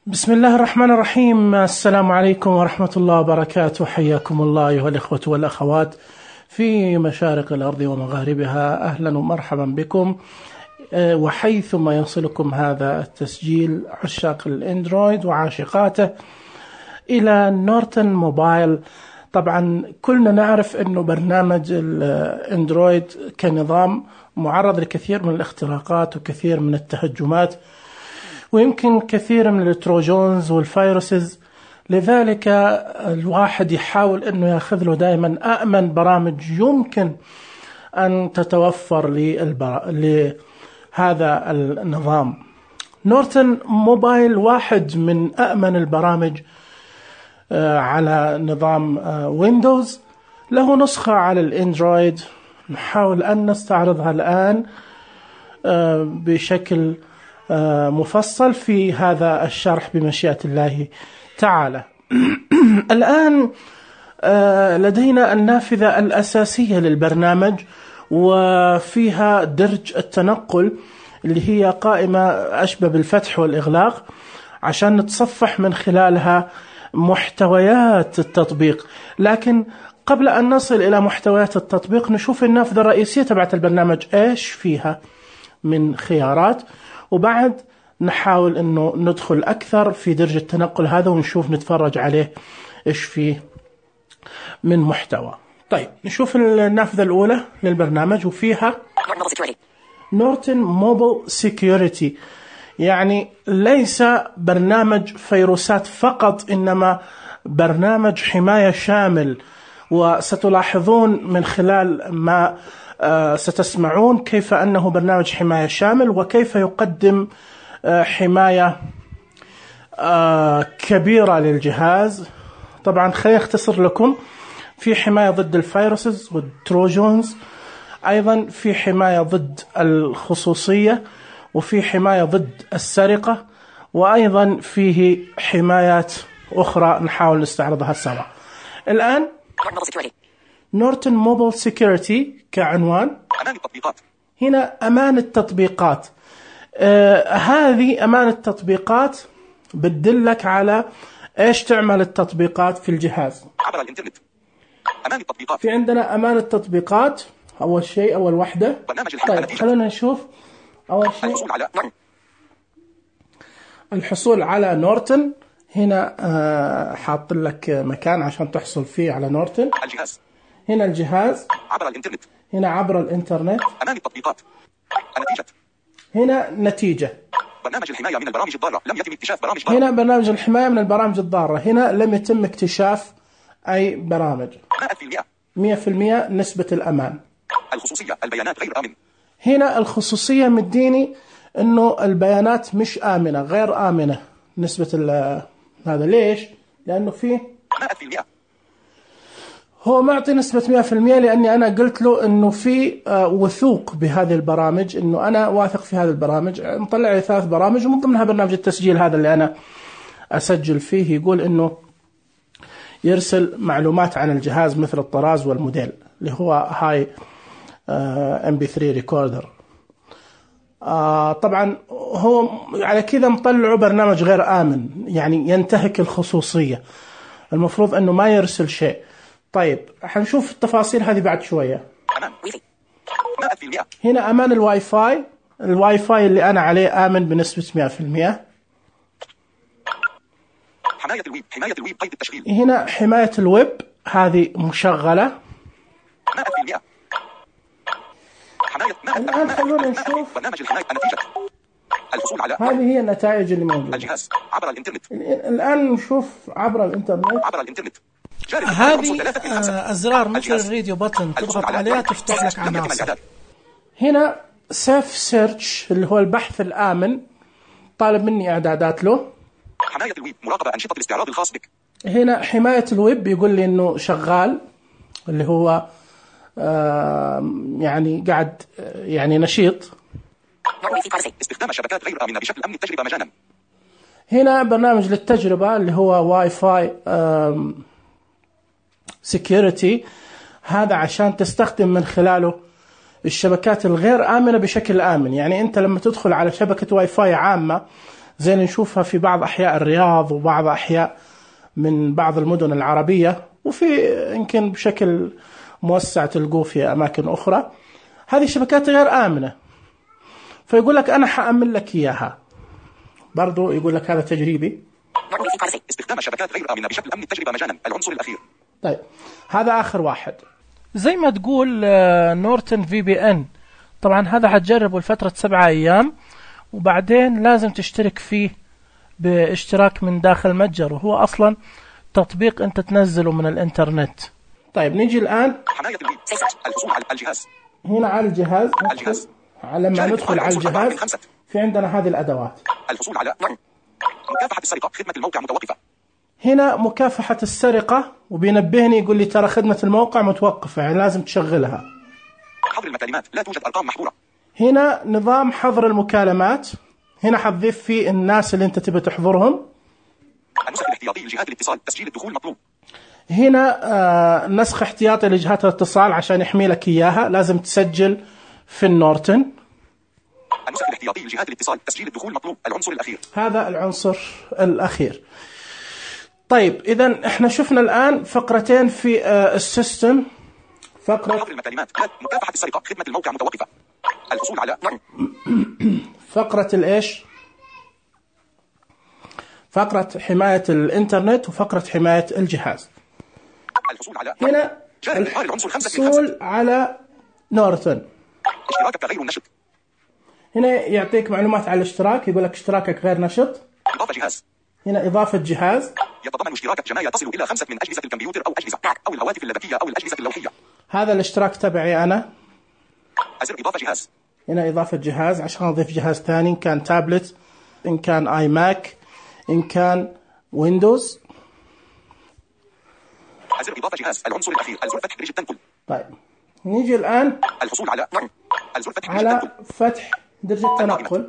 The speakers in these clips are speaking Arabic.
بسم الله الرحمن الرحيم. السلام عليكم ورحمة الله وبركاته. حياكم الله أيها الإخوة والأخوات في مشارق الأرض ومغاربها. أهلا ومرحبا بكم وحيثما يصلكم هذا التسجيل عشاق الأندرويد وعاشقاته إلى نورتن موبايل. طبعا كلنا نعرف أنه برنامج الأندرويد كنظام معرض لكثير من الاختراقات وكثير من التهجمات ويمكن كثير من التروجونز والفيروسز، لذلك الواحد يحاول أنه يأخذ له دائما أأمن برامج يمكن أن تتوفر لهذا النظام. نورتن موبايل واحد من أأمن البرامج على نظام ويندوز، له نسخة على الأندرويد نحاول أن نستعرضها الآن بشكل مفصل في هذا الشرح بمشيئة الله تعالى. الآن لدينا النافذة الأساسية للبرنامج وفيها درج التنقل اللي هي قائمة أشبه بالفتح والإغلاق عشان نتصفح من خلالها محتويات التطبيق. لكن قبل أن نصل إلى محتويات التطبيق نشوف النافذة الرئيسية تبعت البرنامج إيش فيها من خيارات، وبعد نحاول أنه ندخل أكثر في درج التنقل هذا ونشوف نتفرج عليه إيش فيه من محتوى. طيب نشوف النافذة الأولى للبرنامج وفيها نورتن موبايل سيكيورتي، يعني ليس برنامج فيروسات فقط إنما برنامج حماية شامل. وستلاحظون من خلال ما ستسمعون كيف أنه برنامج حماية شامل وكيف يقدم حماية كبيرة للجهاز. طبعا خليني أختصر لكم، في حماية ضد الفيروسز والتروجونز، أيضا في حماية ضد الخصوصية، وفي حماية ضد السرقة، وأيضا فيه حمايات أخرى نحاول نستعرضها سوا. الآن نورتن موبايل سيكيورتي كعنوان، أمان التطبيقات. هنا أمان التطبيقات، هذه أمان التطبيقات بتدلك على إيش تعمل التطبيقات في الجهاز عبر الإنترنت. أمان التطبيقات، في عندنا أمان التطبيقات أول شيء، أول وحدة. طيب خلونا نشوف أول شيء الحصول على نورتن. هنا حاط لك مكان عشان تحصل فيه على نورتن. الجهاز، هنا الجهاز عبر الإنترنت، هنا عبر الإنترنت. أمان التطبيقات، النتيجة، هنا نتيجة. برنامج الحماية من البرامج الضارة، لم يتم اكتشاف برامج ضارة. هنا برنامج الحماية من البرامج الضارة، هنا لم يتم اكتشاف أي برامج. 100% نسبة الأمان. الخصوصية، البيانات غير آمنة. هنا الخصوصية مديني إنه البيانات مش آمنة، غير آمنة نسبة هذا. ليش؟ لأنه فيه 100%. هو معطي نسبة 100% لأني أنا قلت له إنه في وثوق بهذه البرامج، إنه أنا واثق في هذه البرامج. مطلع لي 3 برامج ومن ضمنها برنامج التسجيل هذا اللي أنا أسجل فيه، يقول إنه يرسل معلومات عن الجهاز مثل الطراز والموديل اللي هو هاي MP3 ريكوردر. طبعا هو على كذا مطلعه برنامج غير آمن، يعني ينتهك الخصوصية، المفروض أنه ما يرسل شيء. طيب حنشوف التفاصيل هذه بعد شوية. هنا أمان الواي فاي، الواي فاي اللي أنا عليه آمن بنسبة 100%. حماية الويب، حماية الويب قيد التشغيل. هنا حماية الويب هذه مشغلة 100%. الآن خلونا نشوف برنامج الحماية، النتيجة، الحصول على، هذه هي النتائج اللي موجودة. الجهاز عبر الإنترنت. الآن نشوف عبر الإنترنت. عبر الإنترنت. هذه أزرار مثل الراديو بutton تضغط عليها تفتح لك عناصر. هنا سيف سيرش اللي هو البحث الآمن، طالب مني إعدادات له. حماية الويب، مراقبة أنشطة الاستعراض الخاص بك. هنا حماية الويب يقول لي إنه شغال، اللي هو يعني قاعد يعني نشيط. استخدام الشبكات غير آمنة بشكل أمن التجربة مجانا. هنا برنامج للتجربة اللي هو واي فاي سيكيورتي، هذا عشان تستخدم من خلاله الشبكات الغير آمنة بشكل آمن. يعني أنت لما تدخل على شبكة واي فاي عامة زي اللي نشوفها في بعض أحياء الرياض وبعض أحياء من بعض المدن العربية، وفي يمكن بشكل موسع تلقوه في أماكن أخرى. هذه شبكات غير آمنة، فيقول لك أنا حأمن لك إياها. برضو يقول لك هذا تجريبي. استخدام الشبكات غير آمنة بشكل أمن التجربة مجانا، العنصر الأخير. طيب هذا آخر واحد، زي ما تقول نورتن في بي ان. طبعا هذا حتجربه لفترة 7 أيام، وبعدين لازم تشترك فيه باشتراك من داخل متجر، وهو أصلا تطبيق أنت تنزله من الإنترنت. طيب نيجي الآن حماية الحصول على الجهاز. هنا على الجهاز. لما ندخل على الجهاز في عندنا هذه الأدوات. الحصول على مكافحة السرقة، خدمة الموقع متوقفة. هنا مكافحة السرقة، وبينبهني يقول لي ترى خدمة الموقع متوقفة، يعني لازم تشغلها. حظر المكالمات، لا توجد أرقام محظورة. هنا نظام حظر المكالمات، هنا حتضيف فيه الناس اللي انت تبي تحضرهم. النسخ الاحتياطي لجهات الاتصال، تسجيل الدخول مطلوب. هنا نسخ احتياطي لجهات الاتصال عشان يحمي لك إياها، لازم تسجل في النورتن. النسخ الاحتياطي لجهات الاتصال، تسجيل الدخول مطلوب، العنصر الأخير. هذا العنصر الأخير. طيب إذا احنا شفنا الآن فقرتين في السيستم. فقرة حظر المكالمات، مكافحة السرقة، خدمة الموقع متوقفة. الحصول على فقرة الإيش؟ فقرة حماية الإنترنت وفقرة حماية الجهاز. الحصول على هنا الحصول على نورتن. اشتراكك غير نشط. هنا يعطيك معلومات على الاشتراك، يقول لك اشتراكك غير نشط. إضافة جهاز. هنا إضافة جهاز. يتضمن اشتراكك جماعي تصل إلى 5 من أجهزة الكمبيوتر أو أجهزة أو الهواتف اللدكية أو الأجهزة اللوحية. هذا الاشتراك تبعي أنا. أزر إضافة جهاز. هنا إضافة جهاز عشان أضيف جهاز ثاني، إن كان تابلت، إن كان آي ماك، إن كان ويندوز. أزر إضافة جهاز، العنصر الأخير، الزر فتح بريج التنقل. طيب نيجي الآن الحصول على الزر فتح بريج على التنقل. فتح درج التنقل.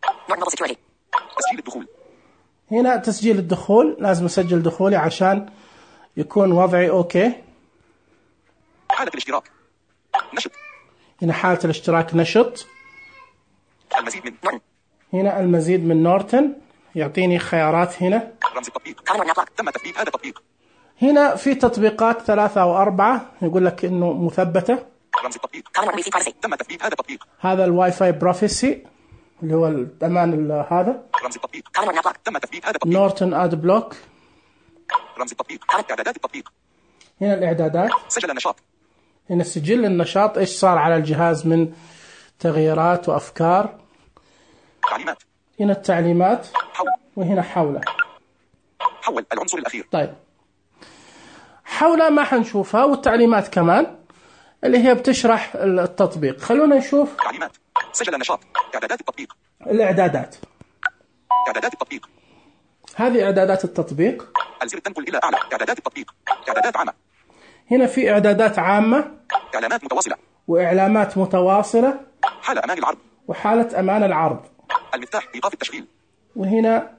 تسجيل الدخول. هنا تسجيل الدخول، لازم أسجل دخولي عشان يكون وضعي أوكي. حالة الاشتراك نشط. هنا حالة الاشتراك نشط. المزيد من هنا المزيد من نورتن، يعطيني خيارات. هنا رمز التطبيق، تم تثبيت هذا التطبيق. هنا في تطبيقات 3 أو 4 يقول لك إنه مثبتة. رمز التطبيق، تم تثبيت هذا التطبيق. هذا الواي فاي بروفيسي اللي هو الأمان هذا. رمز التطبيق، تم تثبيت هذا التطبيق. نورتن اد بلوك. رمز التطبيق، إعدادات التطبيق. هنا الإعدادات. سجل النشاط. هنا سجل النشاط، إيش صار على الجهاز من تغييرات وأفكار. تعليمات. هنا التعليمات. حول. وهنا حوله. حول، العنصر الأخير. طيب حوله ما حنشوفها، والتعليمات كمان اللي هي بتشرح التطبيق. خلونا نشوف تعليمات. سجل النشاط، إعدادات التطبيق. الإعدادات. إعدادات التطبيق. هذه إعدادات التطبيق. الزر تنقل إلى أعلى، إعدادات التطبيق. إعدادات عامة. هنا في إعدادات عامة. إعلانات متواصلة. وإعلامات متواصلة. حالة أمان العرض. وحالة أمان العرض. المفتاح، إيقاف التشغيل. وهنا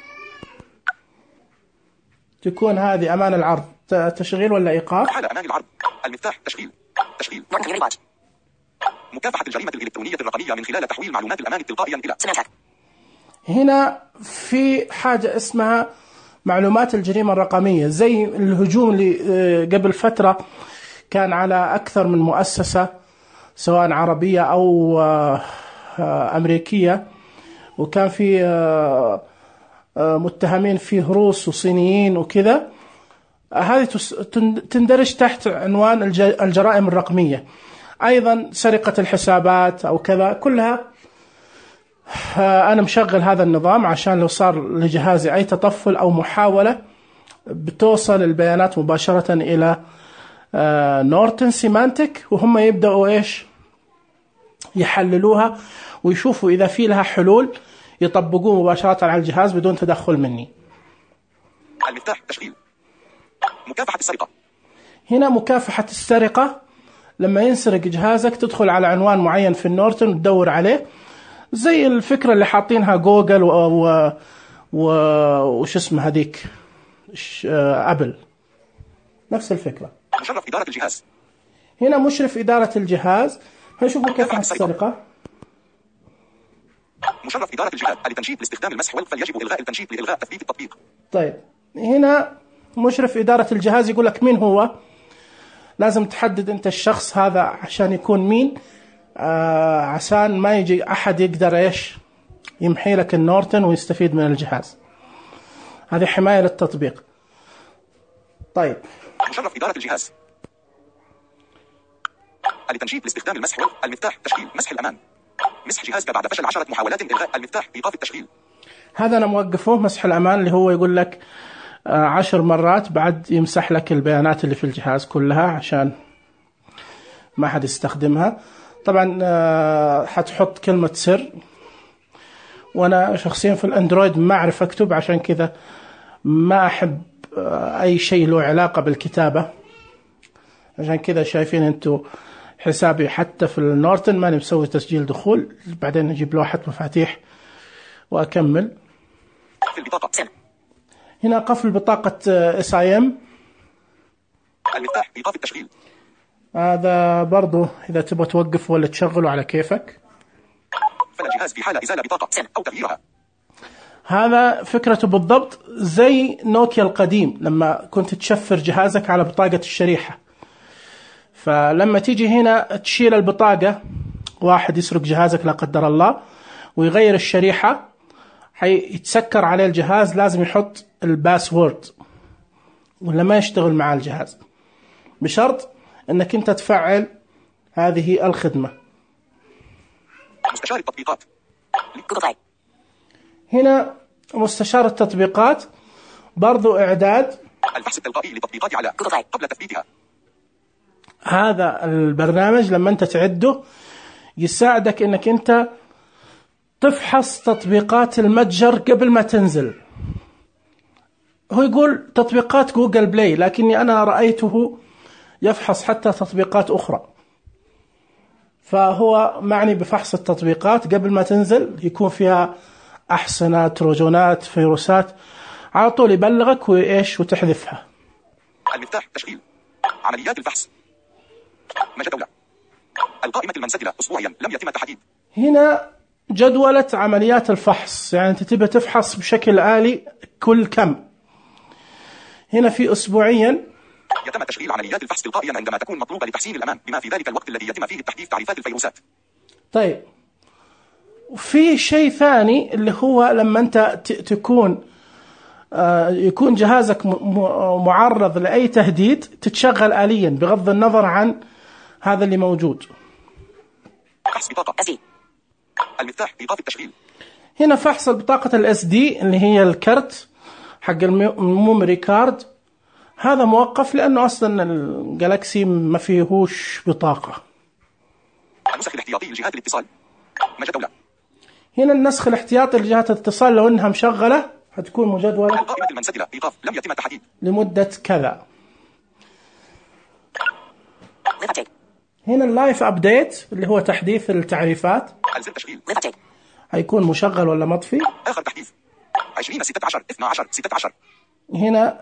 تكون هذه أمان العرض، تشغيل ولا إيقاف. حالة أمان العرض. المفتاح، تشغيل. مكافحة الجريمة الإلكترونية الرقمية من خلال تحويل معلومات الأمان تلقائيا إلى هنا في حاجة اسمها معلومات الجريمة الرقمية، زي الهجوم اللي قبل فترة كان على أكثر من مؤسسة سواء عربية أو أمريكية، وكان في متهمين فيه روس وصينيين وكذا. هذه تندرج تحت عنوان الجرائم الرقمية. أيضا سرقة الحسابات أو كذا، كلها أنا مشغل هذا النظام عشان لو صار لجهازي أي تطفل أو محاولة بتوصل البيانات مباشرة إلى نورتن سيمانتك، وهم يبدأوا إيش يحللوها ويشوفوا إذا في لها حلول يطبقوه مباشرة على الجهاز بدون تدخل مني. المفتاح، تشغيل. مكافحة السرقة. هنا مكافحة السرقة، لما ينسرق جهازك تدخل على عنوان معين في النورتن وتدور عليه، زي الفكرة اللي حاطينها جوجل وش اسمه هذيك أبل، نفس الفكرة. مشرف إدارة الجهاز. هنا مشرف إدارة الجهاز. هنشوف مكافحة السرقة. مشرف إدارة الجهاز لتنشيط لاستخدام المسح فليجب إلغاء التنشيط لإلغاء تثبيت التطبيق. طيب هنا مشرف إدارة الجهاز يقول لك مين هو. لازم تحدد أنت الشخص هذا عشان يكون مين، عشان ما يجي أحد يقدر يمحي لك النورتن ويستفيد من الجهاز. هذه حماية للتطبيق. طيب مشرف إدارة الجهاز لتنشيط لاستخدام المسح المفتاح تشغيل مسح الأمان مسح جهازك بعد فشل 10 محاولات إلغاء المفتاح إيقاف التشغيل. هذا أنا موقفه مسح الأمان اللي هو يقول لك 10 مرات بعد يمسح لك البيانات اللي في الجهاز كلها عشان ما حد يستخدمها. طبعا حتحط كلمة سر، وأنا شخصيا في الأندرويد ما أعرف أكتب، عشان كذا ما أحب أي شيء له علاقة بالكتابة. عشان كذا شايفين أنتوا حسابي حتى في النورتن ماني مسوي تسجيل دخول، بعدين أجيب لوحة مفاتيح وأكمل. في البطاقة سن. هنا قفل بطاقة SIM المفتاح إيقاف التشغيل. هذا برضو إذا تبغى توقف ولا تشغله على كيفك. فالجهاز في حالة إزالة بطاقة سن أو تغييرها. هذا فكرته بالضبط زي نوكيا القديم لما كنت تشفر جهازك على بطاقة الشريحة، فلما تيجي هنا تشيل البطاقة، واحد يسرق جهازك لا قدر الله ويغير الشريحة، يتسكر عليه الجهاز، لازم يحط الباسورد ولا ما يشتغل مع الجهاز، بشرط انك انت تفعل هذه الخدمة. مستشار التطبيقات. هنا مستشار التطبيقات برضو إعداد الفحص التلقائي للتطبيقات على قبل تثبيتها. هذا البرنامج لما أنت تعده يساعدك أنك أنت تفحص تطبيقات المتجر قبل ما تنزل. هو يقول تطبيقات جوجل بلاي، لكني أنا رأيته يفحص حتى تطبيقات أخرى، فهو معني بفحص التطبيقات قبل ما تنزل، يكون فيها أحسنة، تروجانات، فيروسات، على طول يبلغك وتحذفها. المفتاح تشغيل عمليات الفحص جدولة القائمة المنسجلة أسبوعيا لم يتم التحديد. هنا جدولة عمليات الفحص، يعني أنت تبى تفحص بشكل آلي كل كم. هنا في أسبوعيا يتم تشغيل عمليات الفحص تلقائيا عندما تكون مطلوبة لتحسين الأمان، بما في ذلك الوقت الذي يتم فيه تحديث تعريفات الفيروسات. طيب وفي شيء ثاني اللي هو لما أنت تكون يكون جهازك معرض لأي تهديد تتشغل آليا بغض النظر عن هذا اللي موجود. فحص بطاقة SD. المفتاح إيقاف التشغيل. هنا فحص البطاقة SD اللي هي الكرت حق الميموري كارد، هذا موقف لأنه أصلا الجالاكسي ما فيهوش بطاقة. النسخ الاحتياطي لجهات الاتصال جدولة. هنا النسخ الاحتياطي لجهات الاتصال لو انها مشغلة هتكون مجدولة. القائمة المنسجلة إيقاف لم يتم التحديد لمدة كذا. هنا اللايف أبديت اللي هو تحديث التعريفات، الزر تشغيل هيكون مشغل ولا مطفي. آخر تحديث 20/16/12/16. هنا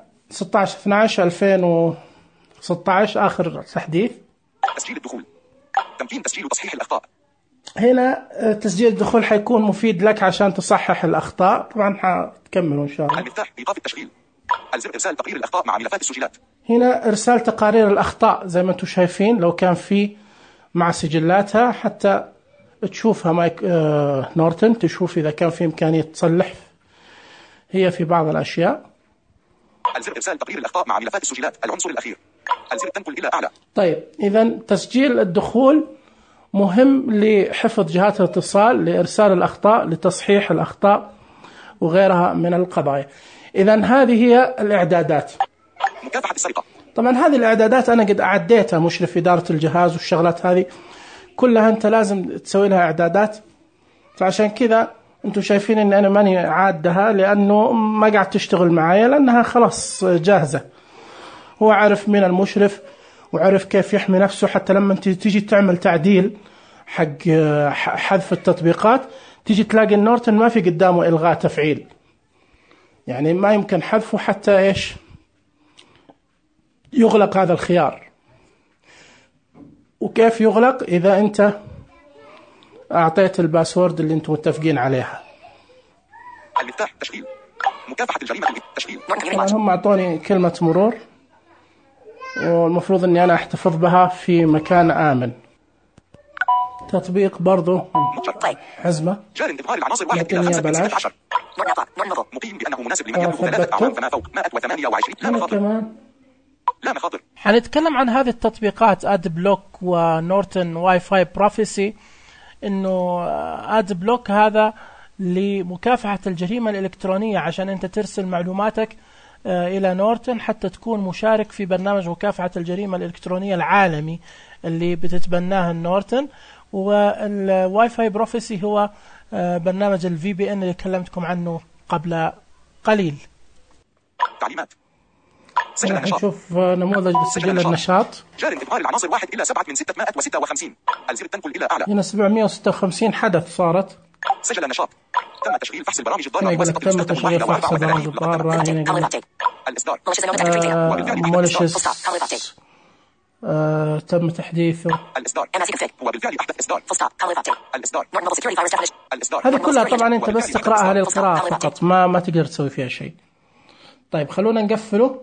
16/12/2016 آخر تحديث. تسجيل الدخول تمكين تسجيل وتصحيح الأخطاء. هنا تسجيل الدخول حيكون مفيد لك عشان تصحح الأخطاء، طبعا حتكملوا إن شاء الله. المفتاح إيقاف التشغيل. الزر إرسال تقرير الأخطاء مع ملفات السجلات. هنا إرسال تقارير الأخطاء زي ما أنتم شايفين، لو كان في مع سجلاتها حتى تشوفها مايك نورتن، تشوف إذا كان في إمكانية تصلح هي في بعض الأشياء. الزر إرسال تقرير الأخطاء مع ملفات السجلات العنصر الأخير. الزر تنقل إلى أعلى. طيب إذا تسجيل الدخول مهم لحفظ جهات الاتصال، لإرسال الأخطاء، لتصحيح الأخطاء وغيرها من القضايا. إذا هذه هي الإعدادات. مكافحة السرقة. طبعا هذه الإعدادات أنا قد أعديتها، مشرف إدارة الجهاز والشغلات هذه كلها أنت لازم تسوي لها إعدادات، فعشان كذا أنتم شايفين إن أنا ماني عادها لأنه ما قاعد تشتغل معايا، لأنها خلاص جاهزة. هو عارف من المشرف وعرف كيف يحمي نفسه، حتى لما تيجي تعمل تعديل حق حذف التطبيقات تيجي تلاقي النورتن ما في قدامه إلغاء تفعيل، يعني ما يمكن حذفه حتى يغلق هذا الخيار. وكيف يغلق؟ إذا أنت أعطيت الباسورد اللي أنتم متفقين عليها. المفتاح تشغيل. مكافحة الجريمة تشغيل. طبعا هم أعطوني كلمة مرور، والمفروض أني أنا أحتفظ بها في مكان آمن. تطبيق برضو حزمة جار إظهار العناصر 1 إلى 5 من 16. مقيم بأنه مناسب لمن يبلغ 3 أعوام فما فوق. 128. لا مخاطر. لا مخاطر. حنتكلم عن هذه التطبيقات اد بلوك ونورتن واي فاي بروفيسي. انه اد بلوك هذا لمكافحة الجريمة الإلكترونية، عشان أنت ترسل معلوماتك إلى نورتن حتى تكون مشارك في برنامج مكافحة الجريمة الإلكترونية العالمي اللي بتتبناه النورتن. والواي فاي بروفيسي هو برنامج الفي بي ان اللي كلمتكم عنه قبل قليل. تعليمات. سجل النشاط. نشوف نموذج لسجل النشاط. جار إظهار العناصر 1 إلى 7 من 656. الزر التنقل إلى أعلى. هنا 756 حدث صارت. سجل النشاط. تم تشغيل فحص البرامج الضارة تم تشغيل فحص البرامج الضارة. الإصدار. مولشس تم تحديثه. الإصدار هو بالفعل أحدث إصدار. الإصدار. هذه كلها طبعا أنت بس تقرأها للقراءة فقط، ما تقدر تسوي فيها شيء. طيب خلونا نقفله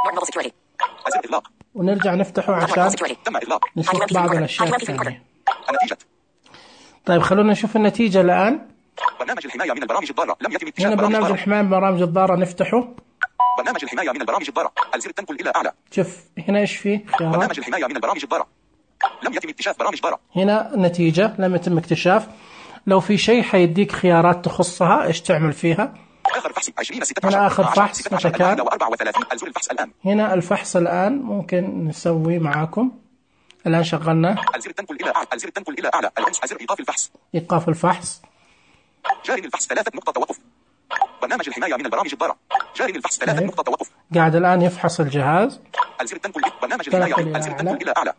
ونرجع نفتحه عشان نشوف بعض الأشياء الثانية. النتيجة. طيب خلونا نشوف النتيجة الآن. برنامج الحماية من البرامج الضارة لم يتم اكتشاف. هنا برنامج الحماية من البرامج الضارة نفتحه. برنامج الحماية من البرامج الضارة. الزر التنقل إلى أعلى. شوف هنا إيش فيه خيارات. برنامج الحماية من البرامج الضارة لم يتم اكتشاف برامج ضارة. هنا نتيجة لم يتم اكتشاف. لو في شيء حيديك خيارات تخصها إيش تعمل فيها. آخر فحص 2016. هنا آخر فحص متى كان. 34. الزر الفحص الآن. هنا الفحص الآن ممكن نسوي معاكم. الآن شغلنا. الزر التنقل إلى أعلى. الزر التنقل إلى أعلى. الآن زر إيقاف الفحص. إيقاف الفحص. جاري الفحص 3 نقطة توقف. برنامج الحماية من البرامج الضارة. جاري الفحص 3 نقطة توقف. قاعد الآن يفحص الجهاز. الزر التنقل. برنامج الحماية. الزر التنقل إلى أعلى.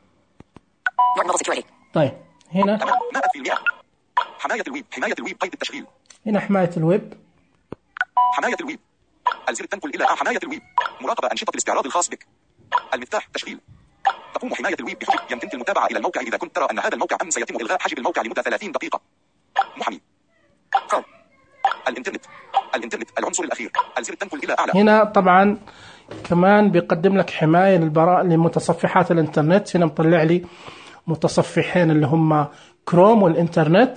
طيب هنا 100%. حماية الويب. حماية الويب قيد التشغيل. هنا حماية الويب. حماية الويب. الزر التنقل إلى حماية الويب. مراقبة أنشطة الاستعراض الخاص بك. المفتاح تشغيل. تقوم حماية الويب بحجب. يمكنك المتابعة إلى الموقع إذا كنت ترى أن هذا الموقع سيتم إلغاء حجب الموقع لمدة 30 دقيقة. محامي. كروم. الإنترنت. العنصر الأخير. الزر التنقل إلى أعلى. هنا طبعا كمان بيقدم لك حماية لمتصفحات الإنترنت. هنا مطلع لي متصفحين اللي هم كروم والإنترنت،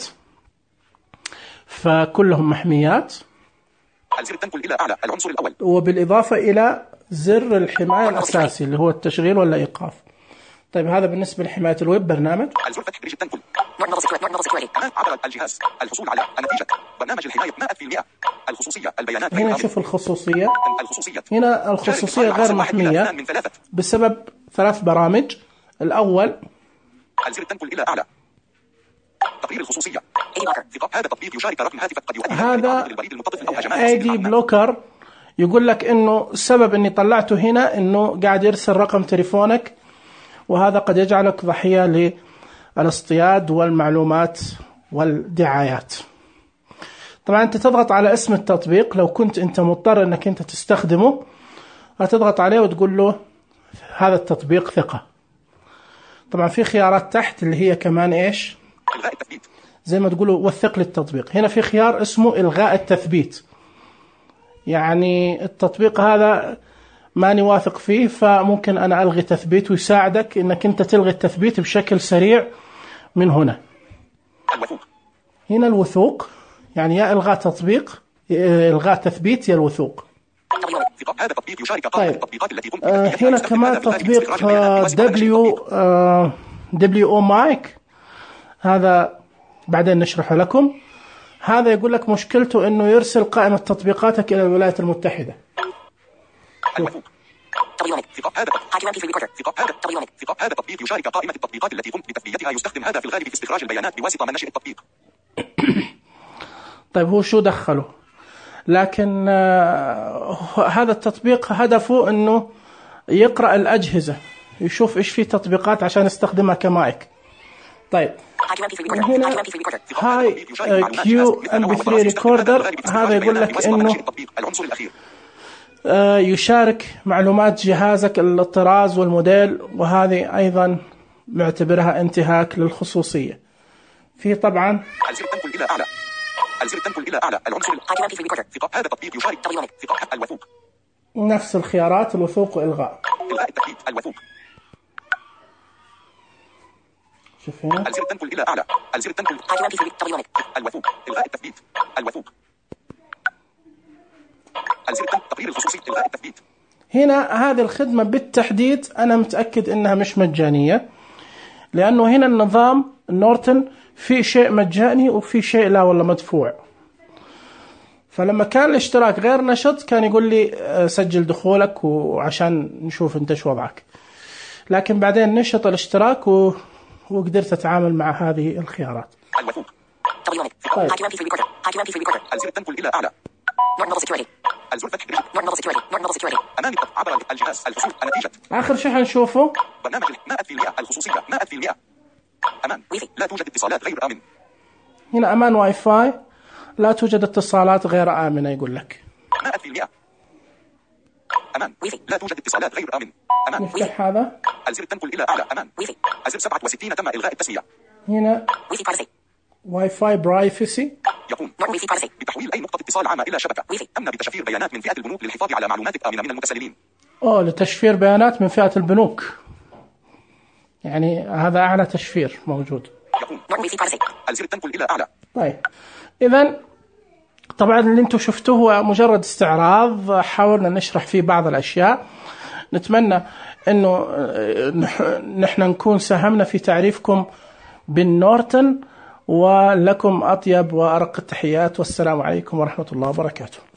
فكلهم محميات. الزر التنقل إلى أعلى. العنصر الأول. وبالإضافة إلى زر الحماية الأساسي اللي هو التشغيل ولا إيقاف. طيب هذا بالنسبة لحماية الويب. برنامج الزر فتح بريج التنقل. عبر الجهاز. الحصول على النتيجة. برنامج الحماية 100%. الخصوصية. البيانات. هنا نشوف الخصوصية. الخصوصية. هنا الخصوصية غير محمية بسبب 3 برامج. الأول الزر التنقل إلى أعلى. تقرير الخصوصية. هذا التطبيق يشارك رقم هاتفك قد يؤدي هذا ايدي بلوكر. يقول لك انه السبب اني طلعته هنا انه قاعد يرسل رقم تليفونك، وهذا قد يجعلك ضحية للاصطياد والمعلومات والدعايات. طبعا انت تضغط على اسم التطبيق. لو كنت انت مضطر انك انت تستخدمه هتضغط عليه وتقول له هذا التطبيق ثقة. طبعا في خيارات تحت اللي هي كمان ايش، إلغاء التثبيت. زي ما تقولوا وثق لي التطبيق. هنا في خيار اسمه إلغاء التثبيت، يعني التطبيق هذا ماني واثق فيه فممكن أنا ألغي تثبيت، ويساعدك إنك أنت تلغي التثبيت بشكل سريع من هنا. الوثوق. هنا الوثوق يعني يا إلغاء تطبيق، إلغاء تثبيت، يا الوثوق. هذا تطبيق يشارك قائمة التطبيقات التي قمت هنا كمان تطبيق WO مايك، هذا بعدين نشرحه لكم. هذا يقول لك مشكلته انه يرسل قائمة تطبيقاتك الى الولايات المتحدة. هذا تطبيق يشارك قائمة التطبيقات التي قمت بتثبيتها. يستخدم هذا في الغالب في استخراج البيانات بواسطة منشئ التطبيق. طيب هو شو دخله؟ لكن هذا التطبيق هدفه انه يقرأ الأجهزة، يشوف ايش في تطبيقات عشان يستخدمها كمايك. طيب هنا هاي كيو MP3 ريكوردر، هذا يقول لك انه يشارك معلومات جهازك، الطراز والموديل، وهذه ايضا معتبرها انتهاك للخصوصية. في طبعا الزر التنقل إلى أعلى. الزر التنقل إلى أعلى. العنصر ثقة. هذا التطبيق يشارك ثقة. الوثوق. نفس الخيارات، الوثوق وإلغاء. إلغاء التثبيت. الوثوق. شوف هنا الزر التنقل إلى أعلى. الزر التنقل الوثوق. إلغاء التثبيت. الوثوق. الزر التنقل تقرير الخصوصي. إلغاء التثبيت. هنا هذه الخدمة بالتحديد أنا متأكد إنها مش مجانية، لأنه هنا النظام نورتن في شيء مجاني وفي شيء لا والله مدفوع. فلما كان الاشتراك غير نشط كان يقول لي سجل دخولك وعشان نشوف انت شو وضعك، لكن بعدين نشط الاشتراك وقدرت اتعامل مع هذه الخيارات. الوثوق. طيب. الزر التنقل إلى أعلى. الزر فتح أمام عبر الجهاز. الحصول. النتيجة. آخر شيء حنشوفه برنامج 100% الخصوصية. 100%. أمان. لا توجد اتصالات غير آمن. هنا أمان واي فاي، لا توجد اتصالات غير آمنة يقول لك. 100%. أمان. لا توجد اتصالات غير آمن. أمان. نفتح هذا. الزر التنقل إلى أعلى. أمان. الزر 67 تم إلغاء التسمية. هنا واي فاي برايفسي يقوم بتحويل أي نقطة اتصال عامة إلى شبكة. أمن بتشفير بيانات من فئة البنوك للحفاظ على معلوماتك آمنة من المتسللين. لتشفير بيانات من فئة البنوك، يعني هذا أعلى تشفير موجود. يقوم الزر التنقل إلى أعلى. طيب إذن طبعا اللي انتم شفتوه هو مجرد استعراض، حاولنا نشرح فيه بعض الأشياء. نتمنى أنه نحن نكون ساهمنا في تعريفكم بالنورتن، ولكم أطيب وأرق التحيات، والسلام عليكم ورحمة الله وبركاته.